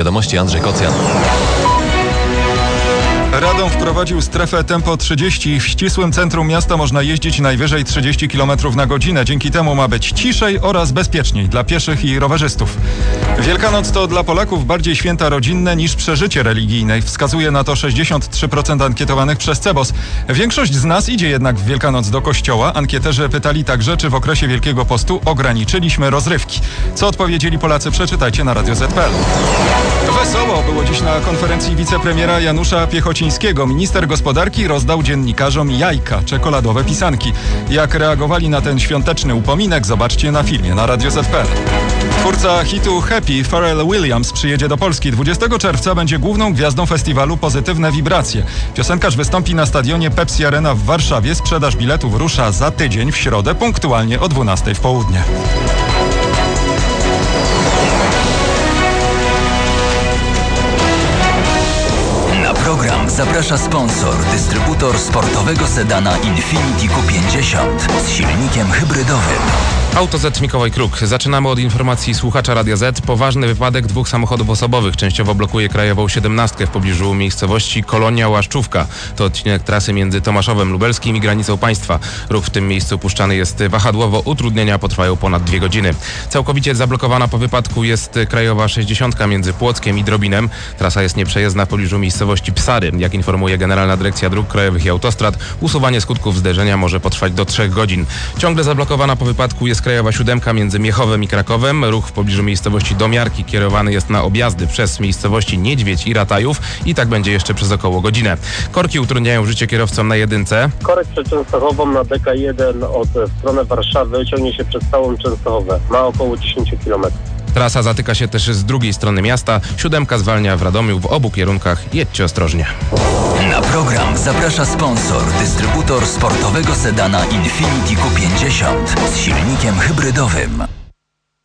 Wiadomości Andrzej Kocjan. Radom wprowadził strefę tempo 30. W ścisłym centrum miasta można jeździć najwyżej 30 km na godzinę. Dzięki temu ma być ciszej oraz bezpieczniej dla pieszych i rowerzystów. Wielkanoc to dla Polaków bardziej święta rodzinne niż przeżycie religijne. Wskazuje na to 63% ankietowanych przez CEBOS. Większość z nas idzie jednak w Wielkanoc do kościoła. Ankieterzy pytali także, czy w okresie Wielkiego Postu ograniczyliśmy rozrywki. Co odpowiedzieli Polacy, przeczytajcie na Radio Z.pl. Wesoło było dziś na konferencji wicepremiera Janusza Piechocińskiego. Minister gospodarki rozdał dziennikarzom jajka, czekoladowe pisanki. Jak reagowali na ten świąteczny upominek, zobaczcie na filmie na Radio Z.pl. Twórca hitu Happy, Pharrell Williams, przyjedzie do Polski. 20 czerwca będzie główną gwiazdą festiwalu Pozytywne Wibracje. Piosenkarz wystąpi na stadionie Pepsi Arena w Warszawie. Sprzedaż biletów rusza za tydzień w środę, punktualnie o 12 w południe. Program zaprasza sponsor, dystrybutor sportowego sedana Infiniti Q50 z silnikiem hybrydowym. Auto Z Mikołaj Kruk. Zaczynamy od informacji słuchacza Radia Z. Poważny wypadek 2 samochodów osobowych częściowo blokuje krajową 17 w pobliżu miejscowości Kolonia Łaszczówka. To odcinek trasy między Tomaszowem Lubelskim i granicą państwa. Ruch w tym miejscu puszczany jest wahadłowo. Utrudnienia potrwają ponad 2 godziny. Całkowicie zablokowana po wypadku jest krajowa 60 między Płockiem i Drobinem. Trasa jest nieprzejezdna w pobliżu miejscowości Psary. Jak informuje Generalna Dyrekcja Dróg Krajowych i Autostrad, usuwanie skutków zderzenia może potrwać do 3 godzin. Ciągle zablokowana po wypadku jest krajowa 7 między Miechowem i Krakowem. Ruch w pobliżu miejscowości Domiarki kierowany jest na objazdy przez miejscowości Niedźwiedź i Ratajów i tak będzie jeszcze przez około godzinę. Korki utrudniają życie kierowcom na jedynce. Korek przed Częstochową na DK1 w stronę Warszawy ciągnie się przez całą Częstochowę. Ma około 10 km. Trasa zatyka się też z drugiej strony miasta. 7 zwalnia w Radomiu w obu kierunkach. Jedźcie ostrożnie. Na program zaprasza sponsor, dystrybutor sportowego sedana Infiniti Q50 z silnikiem hybrydowym.